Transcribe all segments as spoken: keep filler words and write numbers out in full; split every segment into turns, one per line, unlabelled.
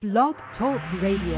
Blog Talk Radio.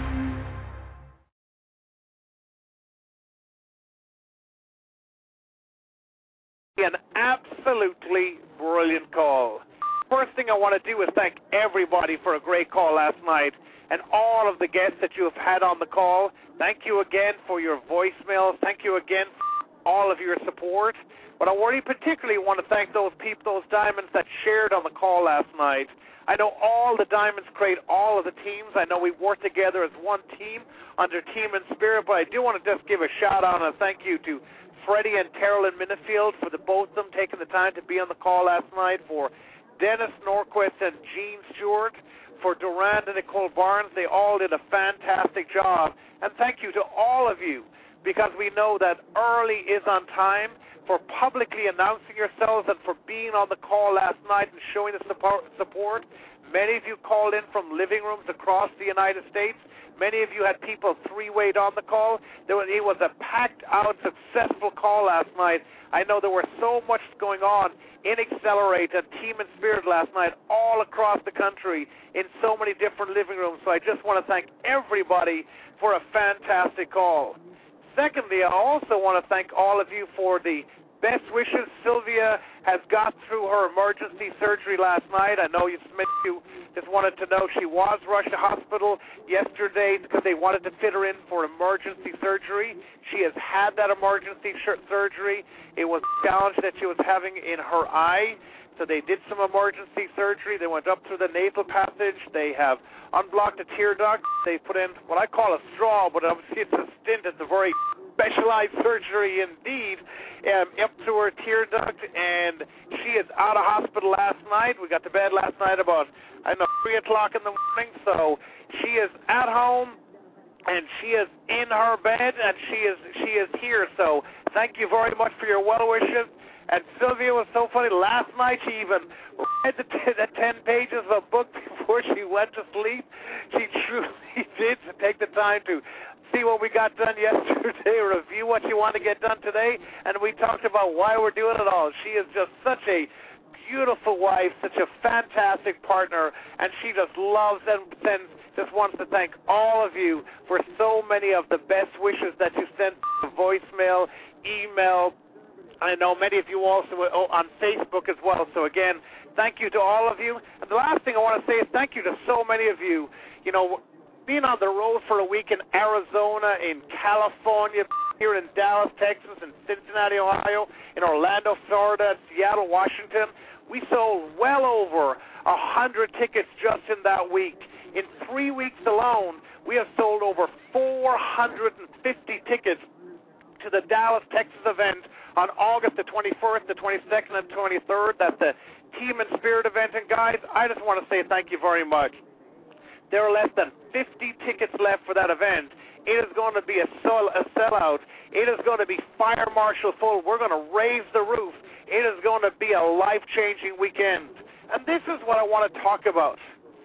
An absolutely brilliant call. First thing I want to do is thank everybody for a great call last night and all of the guests that you have had on the call. Thank you again for your voicemails. Thank you again for all of your support. But I really particularly want to thank those people, those diamonds that shared on the call last night. I know all the diamonds create all of the teams. I know we work together as one team under Team in Spirit, but I do want to just give a shout-out and a thank you to Freddie and Carolyn Minifield for the both of them taking the time to be on the call last night, for Dennis Norquist and Gene Stewart, for Durand and Nicole Barnes. They all did a fantastic job. And thank you to all of you, because we know that early is on time, for publicly announcing yourselves and for being on the call last night and showing the support. Many of you called in from living rooms across the United States. Many of you had people three-wayed on the call. There was, it was a packed-out, successful call last night. I know there was so much going on in Accelerate and Team in Spirit last night all across the country in so many different living rooms. So I just want to thank everybody for a fantastic call. Secondly, I also want to thank all of you for the best wishes. Sylvia has got through her emergency surgery last night. I know you, you just wanted to know she was rushed to hospital yesterday because they wanted to fit her in for emergency surgery. She has had that emergency surgery. It was a challenge that she was having in her eye. So they did some emergency surgery. They went up through the nasal passage. They have unblocked a tear duct. They put in what I call a straw, but obviously it's a stint. It's a very specialized surgery indeed, um, up through her tear duct, and she is out of hospital last night. We got to bed last night about, I don't know, three o'clock in the morning. So she is at home, and she is in her bed, and she is she is here. So thank you very much for your well wishes. And Sylvia was so funny. Last night she even read the, t- the ten pages of a book before she went to sleep. She truly did to take the time to see what we got done yesterday, review what you want to get done today, and we talked about why we're doing it all. She is just such a beautiful wife, such a fantastic partner, and she just loves and sends, just wants to thank all of you for so many of the best wishes that you sent, voicemail, email. I know many of you also on Facebook as well. So again, thank you to all of you. And the last thing I want to say is thank you to so many of you. You know, being on the road for a week in Arizona, in California, here in Dallas, Texas, in Cincinnati, Ohio, in Orlando, Florida, Seattle, Washington, we sold well over a hundred tickets just in that week. In three weeks alone, we have sold over four hundred fifty tickets to the Dallas, Texas event on August the twenty-first, the twenty-second, and twenty-third. That's the Team in Spirit event. And guys, I just want to say thank you very much. There are less than fifty tickets left for that event. It is going to be a, sell, a sellout. It is going to be fire marshal full. We're going to raise the roof. It is going to be a life-changing weekend. And this is what I want to talk about.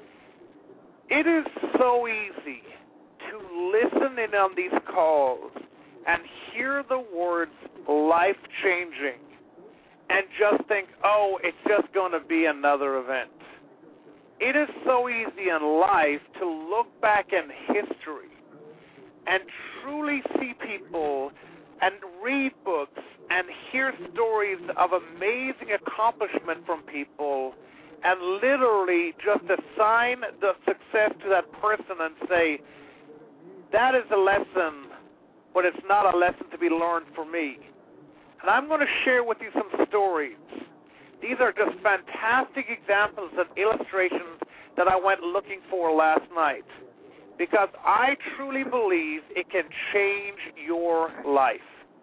It is so easy to listen in on these calls and hear the words life-changing and just think, oh, it's just going to be another event. It is so easy in life to look back in history and truly see people and read books and hear stories of amazing accomplishment from people and literally just assign the success to that person and say, that is a lesson, but it's not a lesson to be learned for me. And I'm going to share with you some stories. These are just fantastic examples and illustrations that I went looking for last night, because I truly believe it can change your life.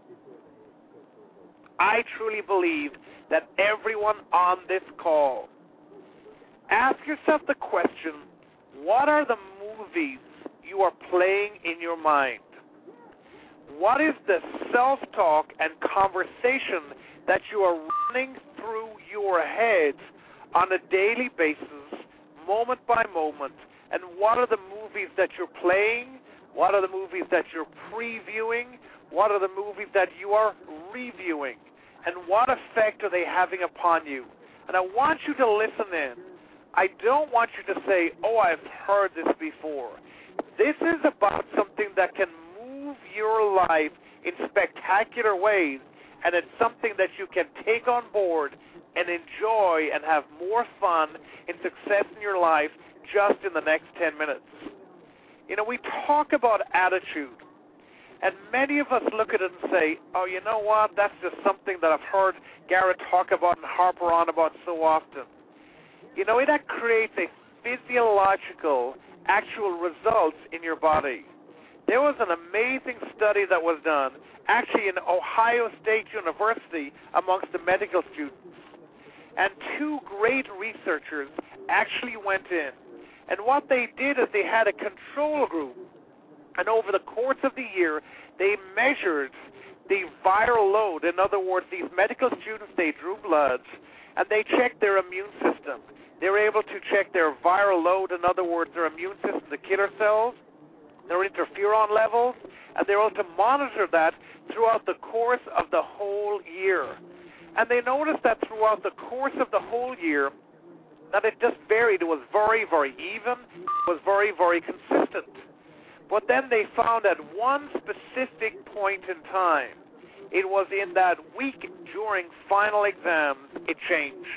I truly believe that everyone on this call, ask yourself the question, what are the movies you are playing in your mind? What is the self-talk and conversation that you are running through your head on a daily basis, moment by moment? And what are the movies that you're playing? What are the movies that you're previewing? What are the movies that you are reviewing? And what effect are they having upon you? And I want you to listen in. I don't want you to say, oh, I've heard this before. This is about something that can move your life in spectacular ways, and it's something that you can take on board and enjoy and have more fun and success in your life just in the next ten minutes. You know, we talk about attitude, and many of us look at it and say, oh, you know what, that's just something that I've heard Garrett talk about and harper on about so often. You know, it creates a physiological, actual results in your body. There was an amazing study that was done, actually in Ohio State University amongst the medical students. And two great researchers actually went in. And what they did is they had a control group. And over the course of the year, they measured the viral load. In other words, these medical students, they drew bloods, and they checked their immune system. They were able to check their viral load, in other words, their immune system, the killer cells, their interferon levels, and they were able to monitor that throughout the course of the whole year. And they noticed that throughout the course of the whole year, that it just varied. It was very, very even. It was very, very consistent. But then they found at one specific point in time, it was in that week during final exams, it changed.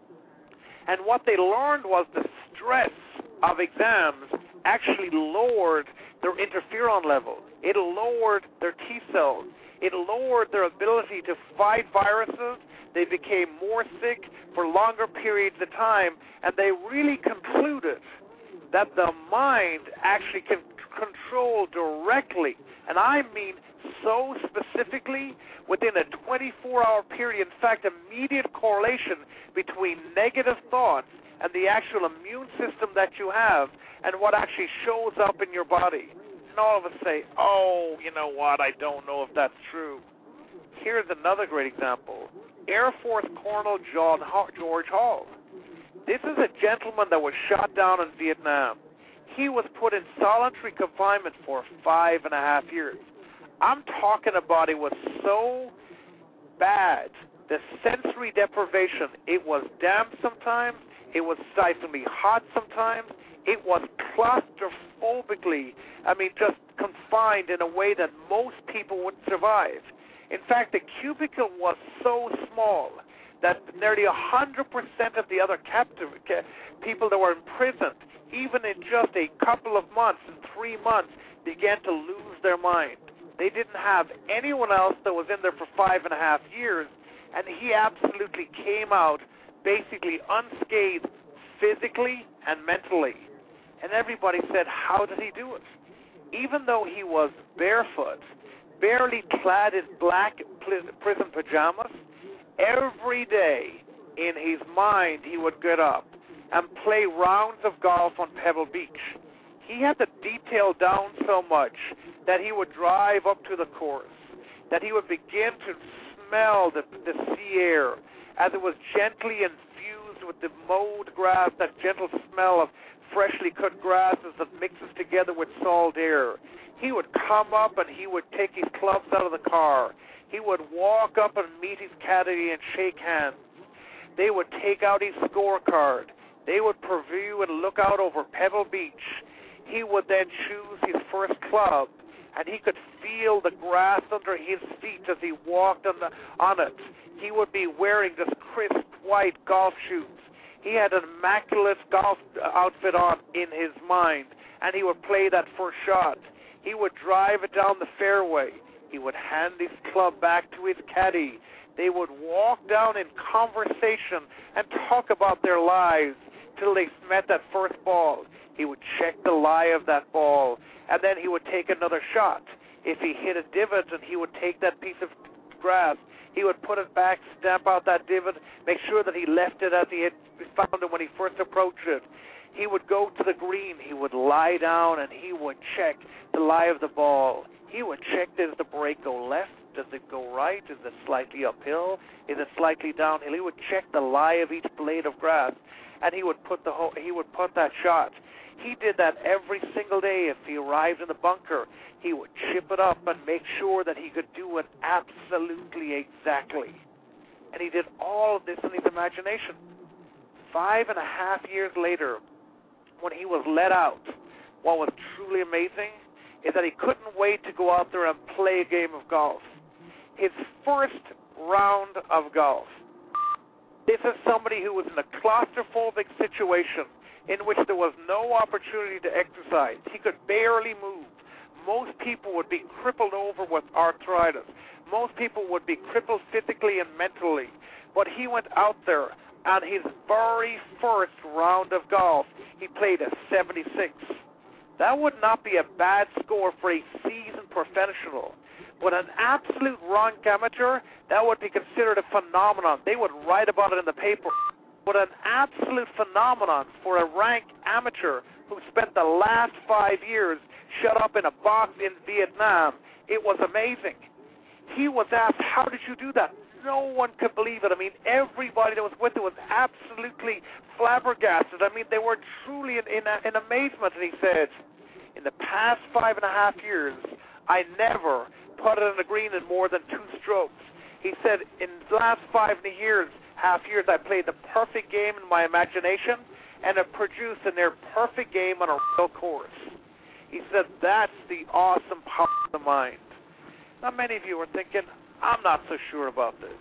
And what they learned was the stress of exams actually lowered their interferon level. It lowered their T cells. It lowered their ability to fight viruses. They became more sick for longer periods of time, and they really concluded that the mind actually can control directly, and I mean so specifically, within a twenty-four hour period, in fact, immediate correlation between negative thoughts and the actual immune system that you have and what actually shows up in your body. And all of us say, oh, you know what, I don't know if that's true. Here's another great example. Air Force Colonel John George Hall. This is a gentleman that was shot down in Vietnam. He was put in solitary confinement for five and a half years. I'm talking about it was so bad, the sensory deprivation. It was damp sometimes. It was stiflingly hot sometimes. It was claustrophobically, I mean, just confined in a way that most people wouldn't survive. In fact, the cubicle was so small that nearly one hundred percent of the other captive people that were imprisoned, even in just a couple of months, in three months, began to lose their mind. They didn't have anyone else that was in there for five and a half years, and he absolutely came out basically unscathed physically and mentally. And everybody said, how did he do it? Even though he was barefoot, barely clad in black prison pajamas, every day in his mind he would get up and play rounds of golf on Pebble Beach. He had the detail down so much that he would drive up to the course, that he would begin to smell the, the sea air as it was gently infused with the mowed grass, that gentle smell of freshly cut grasses that mixes together with salt air. He would come up and he would take his clubs out of the car. He would walk up and meet his caddy and shake hands. They would take out his scorecard. They would preview and look out over Pebble Beach. He would then choose his first club, and he could feel the grass under his feet as he walked on, the, on it. He would be wearing this crisp white golf shoes. He had an immaculate golf outfit on in his mind, and he would play that first shot. He would drive it down the fairway. He would hand his club back to his caddy. They would walk down in conversation and talk about their lives till they met that first ball. He would check the lie of that ball, and then he would take another shot. If he hit a divot, and he would take that piece of grass, he would put it back, stamp out that divot, make sure that he left it as he had found it when he first approached it. He would go to the green. He would lie down, and he would check the lie of the ball. He would check, does the break go left? Does it go right? Is it slightly uphill? Is it slightly downhill? He would check the lie of each blade of grass, and he would put the whole, he would put that shot. He did that every single day. If he arrived in the bunker, he would chip it up and make sure that he could do it absolutely exactly. And he did all of this in his imagination. five and a half years later, when he was let out, what was truly amazing is that he couldn't wait to go out there and play a game of golf. His first round of golf. This is somebody who was in a claustrophobic situation in which there was no opportunity to exercise. He could barely move. Most people would be crippled over with arthritis. Most people would be crippled physically and mentally. But he went out there, and his very first round of golf, he played a seventy-six. That would not be a bad score for a seasoned professional. But an absolute rank amateur, that would be considered a phenomenon. They would write about it in the paper. But an absolute phenomenon for a rank amateur who spent the last five years shut up in a box in Vietnam, it was amazing. He was asked, how did you do that? No one could believe it. I mean, everybody that was with him was absolutely flabbergasted. I mean, they were truly in, in, in amazement. And he said, in the past five and a half years, I never put it in the green in more than two strokes. He said, in the last five and a years, half years, I played the perfect game in my imagination, and it produced a near perfect game on a real course. He said, that's the awesome power of the mind. Now, many of you are thinking, I'm not so sure about this.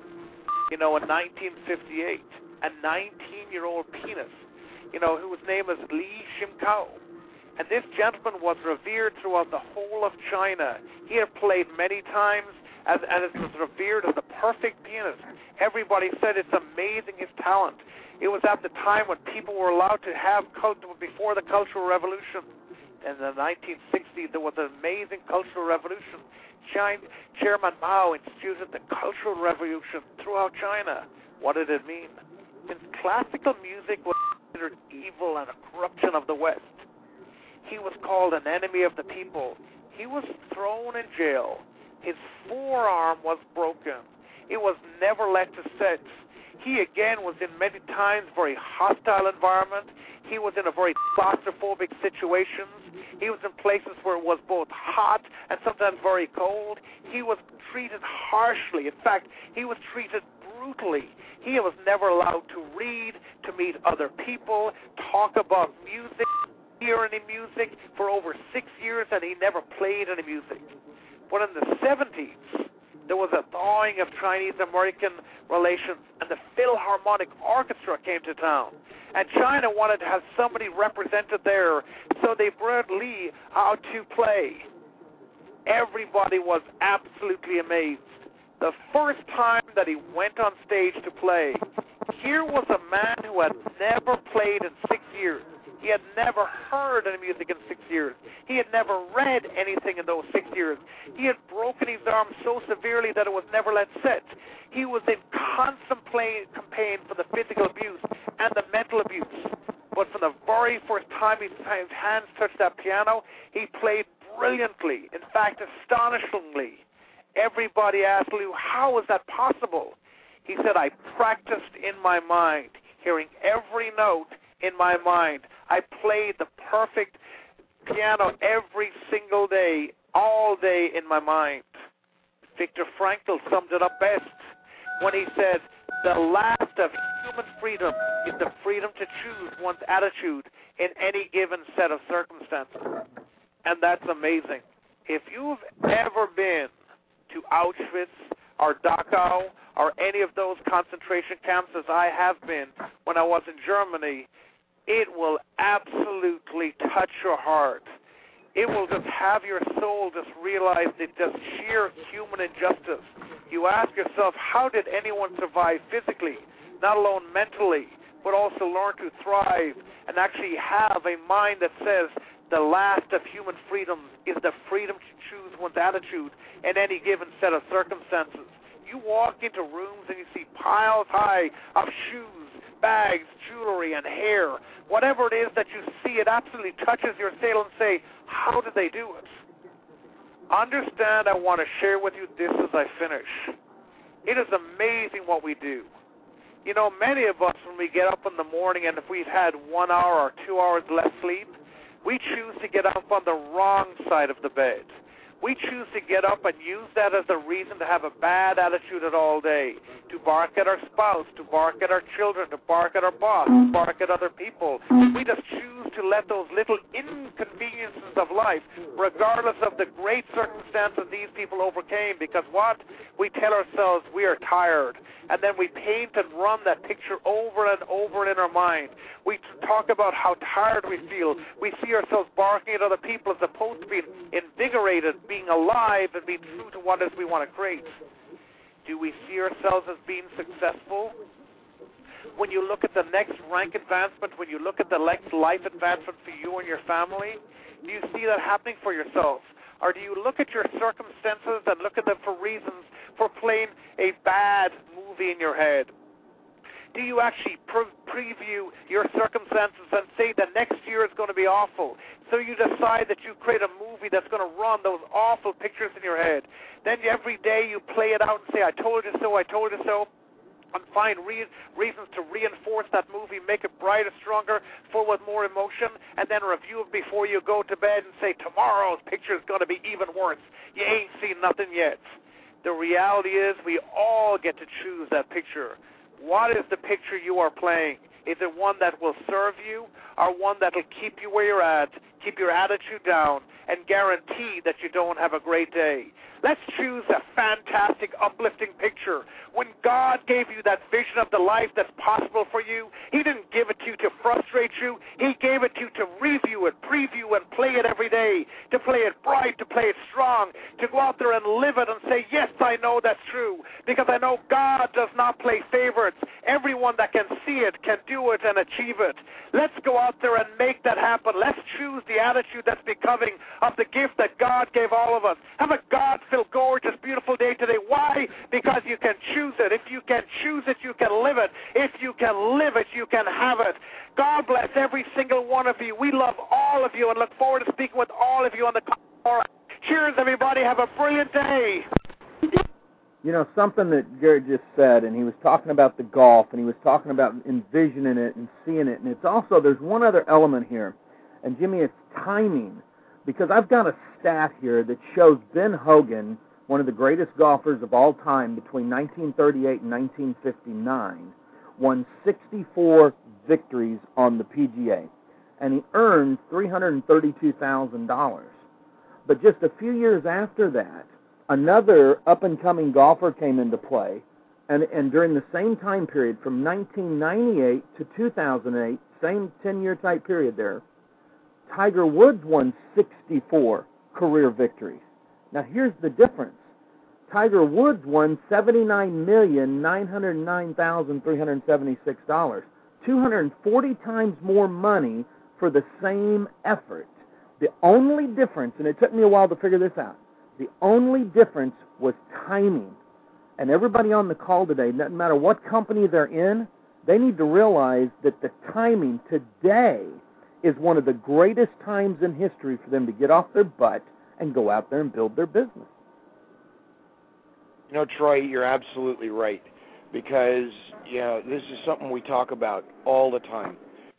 You know, in nineteen fifty-eight, a nineteen-year-old pianist, you know, whose name is Li Shimkao, and this gentleman was revered throughout the whole of China. He had played many times as, and it was revered as the perfect pianist. Everybody said it's amazing, his talent. It was at the time when people were allowed to have culture, before the Cultural Revolution. In the nineteen sixties, there was an amazing Cultural Revolution. China, Chairman Mao instituted the Cultural Revolution throughout China. What did it mean? Since classical music was considered evil and a corruption of the West, he was called an enemy of the people. He was thrown in jail. His forearm was broken. It was never let to set. He again was in many times very hostile environment. He was in a very claustrophobic situations. He was in places where it was both hot and sometimes very cold. He was treated harshly. In fact, he was treated brutally. He was never allowed to read, to meet other people, talk about music, hear any music for over six years, and he never played any music. But in the seventies, there was a thawing of Chinese-American relations, and the Philharmonic Orchestra came to town. And China wanted to have somebody represented there, so they brought Li out to play. Everybody was absolutely amazed. The first time that he went on stage to play, here was a man who had never played in six years. He had never heard any music in six years. He had never read anything in those six years. He had broken his arm so severely that it was never let set. He was in constant campaign for the physical abuse and the mental abuse. But for the very first time his hands touched that piano, he played brilliantly. In fact, astonishingly. Everybody asked Lou, how is that possible? He said, I practiced in my mind, hearing every note in my mind. I played the perfect piano every single day, all day in my mind. Viktor Frankl summed it up best when he said, the last of human freedom is the freedom to choose one's attitude in any given set of circumstances. And that's amazing. If you've ever been to Auschwitz or Dachau or any of those concentration camps as I have been when I was in Germany, it will absolutely touch your heart. It will just have your soul just realize that just sheer human injustice. You ask yourself, how did anyone survive physically, not alone mentally, but also learn to thrive and actually have a mind that says the last of human freedoms is the freedom to choose one's attitude in any given set of circumstances. You walk into rooms and you see piles high of shoes, bags, jewelry, and hair. Whatever it is that you see, it absolutely touches your soul and say, how did they do it? Understand, I want to share with you this as I finish. It is amazing what we do. You know, many of us, when we get up in the morning and if we've had one hour or two hours less sleep, we choose to get up on the wrong side of the bed. We choose to get up and use that as a reason to have a bad attitude at all day, to bark at our spouse, to bark at our children, to bark at our boss, to bark at other people. We just choose to let those little inconveniences of life, regardless of the great circumstances these people overcame, because what? We tell ourselves we are tired, and then we paint and run that picture over and over in our mind. We talk about how tired we feel. We see ourselves barking at other people as opposed to being invigorated, being alive, and being true to what it is we want to create. Do we see ourselves as being successful? When you look at the next rank advancement, when you look at the next life advancement for you and your family, do you see that happening for yourself? Or do you look at your circumstances and look at them for reasons for playing a bad movie in your head? Do you actually pre- preview your circumstances and say the next year is going to be awful? So you decide that you create a movie that's going to run those awful pictures in your head. Then every day you play it out and say, I told you so, I told you so, and find re- reasons to reinforce that movie, make it brighter, stronger, full with more emotion, and then review it before you go to bed and say, tomorrow's picture is going to be even worse. You ain't seen nothing yet. The reality is we all get to choose that picture. What is the picture you are playing? Is it one that will serve you, or one that will keep you where you're at, keep your attitude down, and guarantee that you don't have a great day? Let's choose a fantastic, uplifting picture. When God gave you that vision of the life that's possible for you, He didn't give it to you to frustrate you. He gave it to you to review it, preview, and play it every day, to play it bright, to play it strong, to go out there and live it and say, yes, I know that's true, because I know God does not play favorites. Everyone that can see it can do it and achieve it. Let's go out there and make that happen. Let's choose the attitude that's becoming of the gift that God gave all of us. Have a God-filled, gorgeous, beautiful day today. Why? Because you can choose it. If you can choose it, you can live it. If you can live it, you can have it. God bless every single one of you. We love all of you and look forward to speaking with all of you on the call. Cheers, everybody. Have a brilliant day.
You know, something that Gary just said, and he was talking about the golf, and he was talking about envisioning it and seeing it, and it's also, there's one other element here, and Jimmy, it's timing, because I've got a stat here that shows Ben Hogan, one of the greatest golfers of all time, between nineteen thirty-eight and nineteen fifty-nine, won sixty-four victories on the P G A, and he earned three hundred thirty-two thousand dollars. But just a few years after that, another up-and-coming golfer came into play, and, and during the same time period, from nineteen ninety-eight to two thousand eight, same ten-year type period there, Tiger Woods won sixty-four career victories. Now, here's the difference. Tiger Woods won seventy-nine million nine hundred nine thousand three hundred seventy-six dollars, two hundred forty times more money for the same effort. The only difference, and it took me a while to figure this out, the only difference was timing. And everybody on the call today, no matter what company they're in, they need to realize that the timing today is one of the greatest times in history for them to get off their butt and go out there and build their business.
You know, Troy, you're absolutely right, because, you know, this is something we talk about all the time.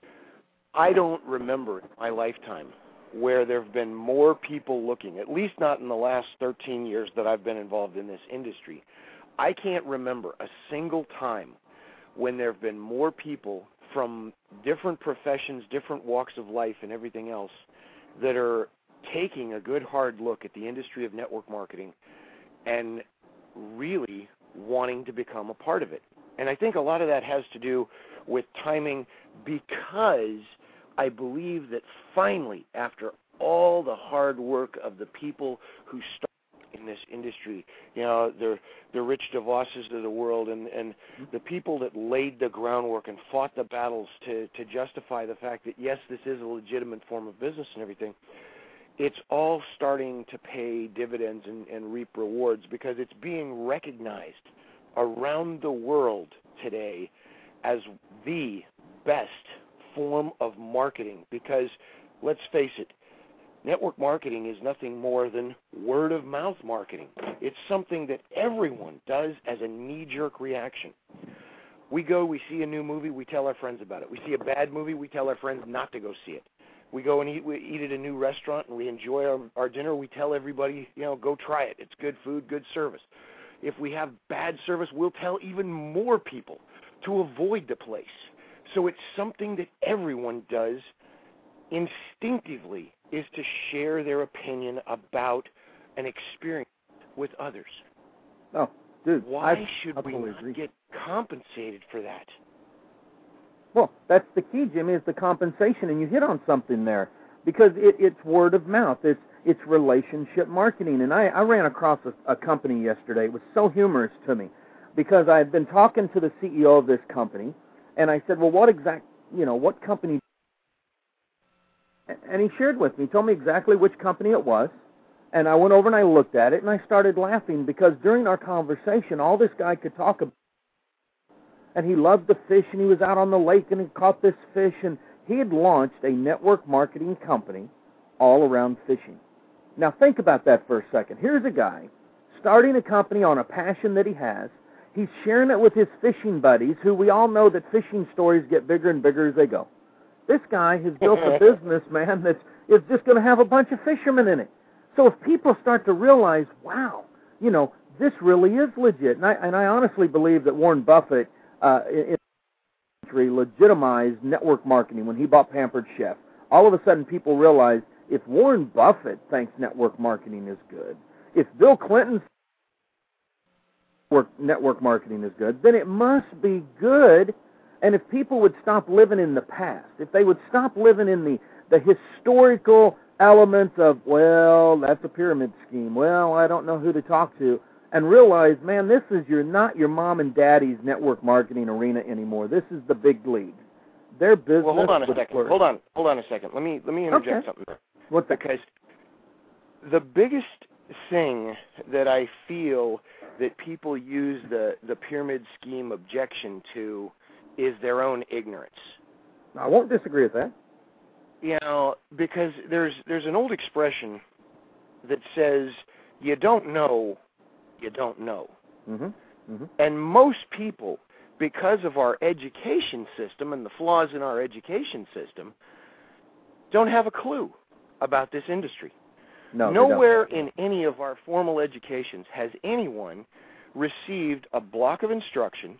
I don't remember in my lifetime where there have been more people looking, at least not in the last thirteen years that I've been involved in this industry. I can't remember a single time when there have been more people from different professions, different walks of life, and everything else that are taking a good hard look at the industry of network marketing and really wanting to become a part of it. And I think a lot of that has to do with timing, because I believe that finally, after all the hard work of the people who started in this industry, you know, the the Rich DeVosses of the world, and, and the people that laid the groundwork and fought the battles to, to justify the fact that, yes, this is a legitimate form of business and everything, it's all starting to pay dividends and, and reap rewards, because it's being recognized around the world today as the best form of marketing. Because, let's face it, network marketing is nothing more than word-of-mouth marketing. It's something that everyone does as a knee-jerk reaction. We go, we see a new movie, we tell our friends about it. We see a bad movie, we tell our friends not to go see it. we go and eat we eat at a new restaurant and we enjoy our, our dinner, we tell everybody, you know, go try it. It's good food, good service. If we have bad service, we'll tell even more people to avoid the place. So it's something that everyone does instinctively, is to share their opinion about an experience with others.
Oh, dude.
Why
I
should we not
agree.
get compensated for that?
Well, that's the key, Jimmy, is the compensation, and you hit on something there, because it, it's word of mouth. It's it's relationship marketing, and I, I ran across a, a company yesterday. It was so humorous to me, because I had been talking to the C E O of this company, and I said, well, what exact, you know, what company? And he shared with me, told me exactly which company it was, and I went over and I looked at it, and I started laughing, because during our conversation, all this guy could talk about, and he loved to fish, and he was out on the lake, and he caught this fish, and he had launched a network marketing company all around fishing. Now, think about that for a second. Here's a guy starting a company on a passion that he has. He's sharing it with his fishing buddies, who we all know that fishing stories get bigger and bigger as they go. This guy has built a business, man, that's is just going to have a bunch of fishermen in it. So if people start to realize, wow, you know, this really is legit, and I, and I honestly believe that Warren Buffett uh, in legitimized network marketing when he bought Pampered Chef. All of a sudden, people realize, if Warren Buffett thinks network marketing is good, if Bill Clinton thinks network marketing is good, then it must be good. And if people would stop living in the past, if they would stop living in the, the historical elements of, well, that's a pyramid scheme, well, I don't know who to talk to, and realize, man, this is your not your mom and daddy's network marketing arena anymore. This is the big league. Their business.
Well, hold on a
would
second.
flourish.
Hold on. Hold on a second. Let me let me interject
Okay.
something there.
What's that?
Because the biggest thing that I feel that people use the, the pyramid scheme objection to is their own ignorance.
I won't disagree with that.
You know, because there's there's an old expression that says, you don't know, you don't know.
Mm-hmm. Mm-hmm.
And most people, because of our education system and the flaws in our education system, don't have a clue about this industry.
No, they
Nowhere
don't.
in any of our formal educations has anyone received a block of instruction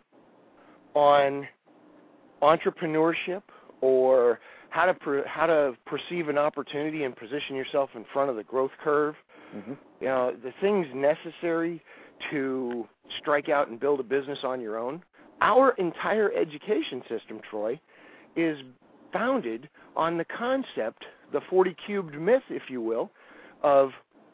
on entrepreneurship or how to per, how to perceive an opportunity and position yourself in front of the growth curve.
Mm-hmm.
You know, the things necessary to strike out and build a business on your own. Our entire education system, Troy, is founded on the concept, the forty cubed myth, if you will, of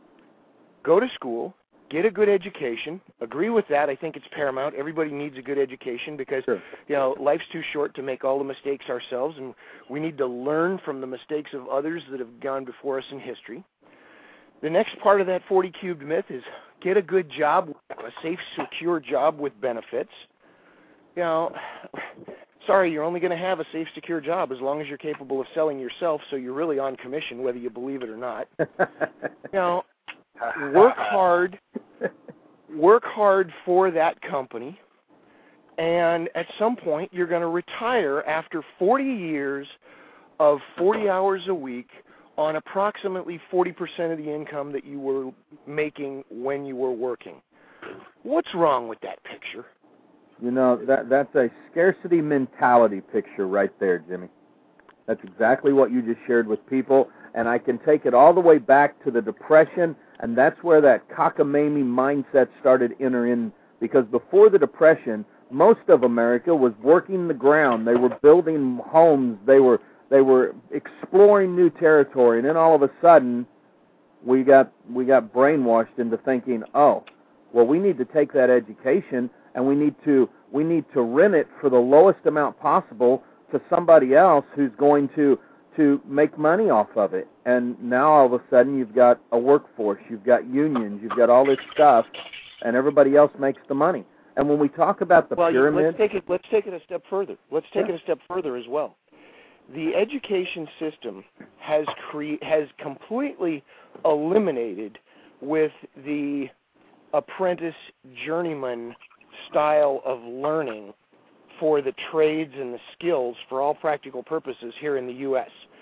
go to school, get a good education. Agree with that. I think it's paramount. Everybody needs a good education because,
Sure.
you know, life's too short to make all the mistakes ourselves, and we need to learn from the mistakes of others that have gone before us in history. The next part of that forty cubed myth is get a good job, a safe, secure job with benefits. You know, sorry, you're only going to have a safe, secure job as long as you're capable of selling yourself, so you're really on commission whether you believe it or not. You know, work hard, work hard for that company, and at some point you're going to retire after forty years of forty hours a week on approximately forty percent of the income that you were making when you were working. What's wrong with that picture?
You know, that that's a scarcity mentality picture right there, Jimmy. That's exactly what you just shared with people, and I can take it all the way back to the Depression, and that's where that cockamamie mindset started entering, because before the Depression, most of America was working the ground. They were building homes. They were they were exploring new territory, and then all of a sudden, we got we got brainwashed into thinking, oh, well, we need to take that education and we need to we need to rent it for the lowest amount possible to somebody else who's going to to make money off of it. And now all of a sudden you've got a workforce, you've got unions, you've got all this stuff, and everybody else makes the money. And when we talk about the
well,
pyramid,
let's take it let's take it a step further. Let's take
Yeah.
it a step further as well. The education system has cre- has completely eliminated with the apprentice journeyman style of learning for the trades and the skills for all practical purposes here in the U S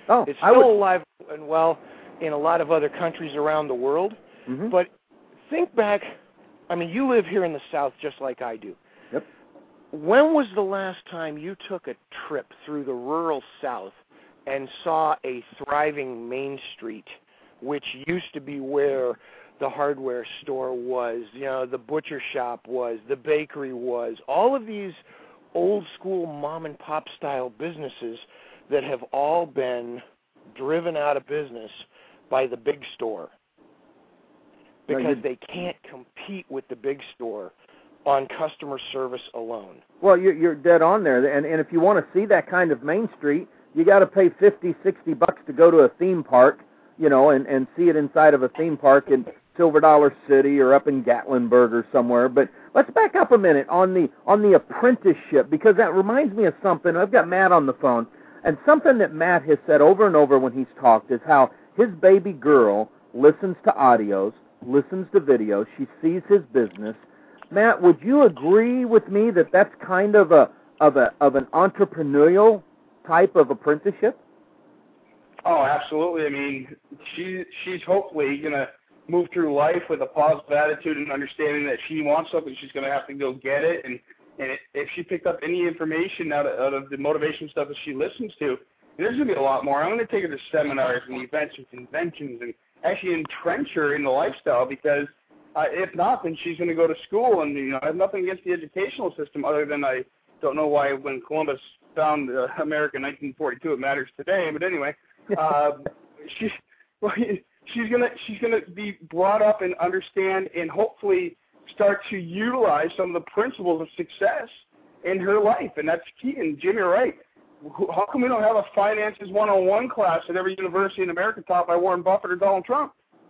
Oh,
it's
I
still
would...
alive and well in a lot of other countries around the world.
Mm-hmm.
But think back, I mean, you live here in the South just like I do.
Yep.
When was the last time you took a trip through the rural South and saw a thriving Main Street, which used to be where the hardware store was, you know, the butcher shop was, the bakery was, all of these old school mom and pop style businesses that have all been driven out of business by the big store because
no,
they can't compete with the big store on customer service alone.
Well, you're, you're dead on there, and, and if you want to see that kind of Main Street, you got to pay fifty, sixty bucks to go to a theme park, you know, and, and see it inside of a theme park in Silver Dollar City or up in Gatlinburg or somewhere. But let's back up a minute on the on the apprenticeship, because that reminds me of something. I've got Matt on the phone, and something that Matt has said over and over when he's talked is how his baby girl listens to audios, listens to videos, she sees his business. Matt, would you agree with me that that's kind of a of a of an entrepreneurial type of apprenticeship?
Oh, absolutely. I mean, she she's hopefully gonna move through life with a positive attitude and understanding that she wants something, she's gonna have to go get it. And and it, if she picked up any information out of, out of the motivation stuff that she listens to, there's gonna be a lot more. I'm gonna take her to seminars and events and conventions and actually entrench her in the lifestyle, because uh, if not, then she's gonna go to school. And you know, I have nothing against the educational system, other than I don't know why when Columbus found uh, America in nineteen forty-two it matters today. But anyway, uh, she, well, she's gonna she's gonna be brought up and understand and hopefully start to utilize some of the principles of success in her life, and that's key. And Jimmy, you're right. How come we don't have a finances one-on-one class at every university in America taught by Warren Buffett or Donald Trump?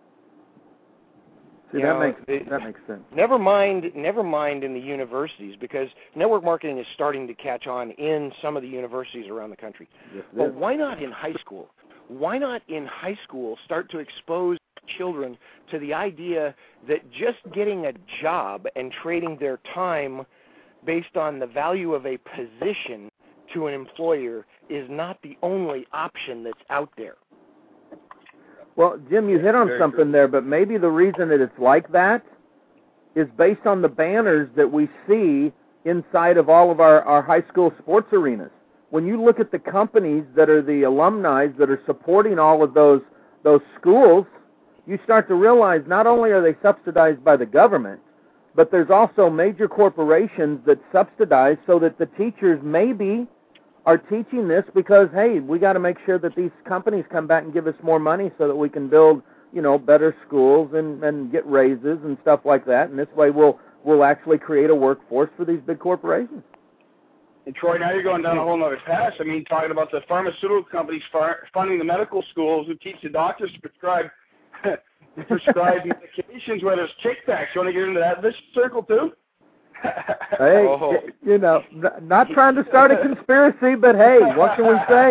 See,
You
that
know,
makes
it,
that makes sense.
Never mind, never mind in the universities, because network marketing is starting to catch on in some of the universities around the country.
Yes, it
But
is.
why not in high school? Why not in high school start to expose children to the idea that just getting a job and trading their time based on the value of a position to an employer is not the only option that's out there?
Well, Jim, you hit on
Very
something
true.
there, but maybe the reason that it's like that is based on the banners that we see inside of all of our, our high school sports arenas. When you look at the companies that are the alumni that are supporting all of those those schools, you start to realize not only are they subsidized by the government, but there's also major corporations that subsidize so that the teachers maybe are teaching this because, hey, we got to make sure that these companies come back and give us more money so that we can build, you know, better schools and, and get raises and stuff like that. And this way we'll we'll actually create a workforce for these big corporations.
And Troy, now you're going down a whole other path. I mean, talking about the pharmaceutical companies far, funding the medical schools who teach the doctors to prescribe prescribe medications where there's kickbacks. You want to get into that this circle too?
Hey,
Oh.
you know, n- not trying to start a conspiracy, but hey, what can we say?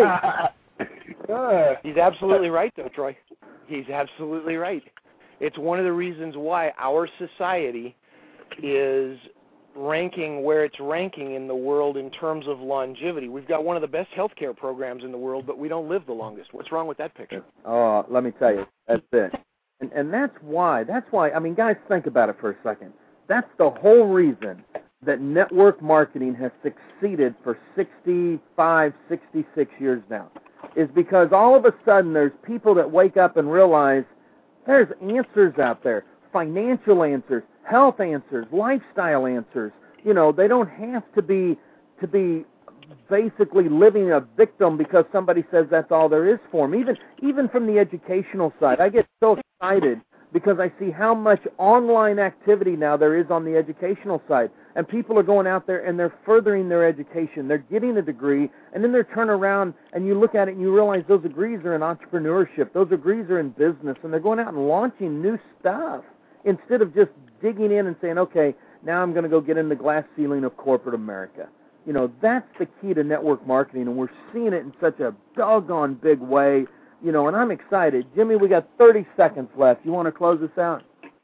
Uh,
He's absolutely right, though, Troy. He's absolutely right. It's one of the reasons why our society is ranking where it's ranking in the world in terms of longevity. We've got one of the best healthcare programs in the world, but we don't live the longest. What's wrong with that picture?
Oh, let me tell you, that's it. And and that's why, that's why, I mean, guys, think about it for a second. That's the whole reason that network marketing has succeeded for sixty-five, sixty-six years now, is because all of a sudden there's people that wake up and realize there's answers out there, financial answers, health answers, lifestyle answers. You know, they don't have to be to be basically living a victim because somebody says that's all there is for them. Even even from the educational side, I get so excited because I see how much online activity now there is on the educational side. And people are going out there and they're furthering their education. They're getting a degree, and then they're turning around and you look at it and you realize those degrees are in entrepreneurship. Those degrees are in business, and they're going out and launching new stuff instead of just digging in and saying, okay, now I'm going to go get in the glass ceiling of corporate America. You know, that's the key to network marketing, and we're seeing it in such a doggone big way. You know, and I'm excited. Jimmy, we got thirty seconds left. You want to close this out?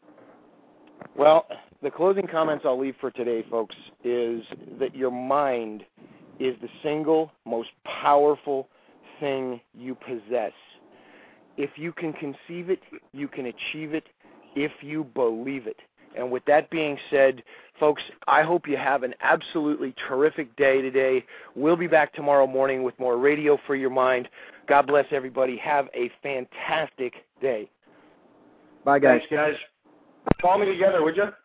Well, the closing comments I'll leave for today, folks, is that your mind is the single most powerful everything you possess. If you can conceive it, you can achieve it if you believe it. And with that being said, folks, I hope you have an absolutely terrific day today. We'll be back tomorrow morning with more Radio for Your Mind. God bless everybody. Have a fantastic day.
Bye, guys.
Thanks, guys. Call me together, would you?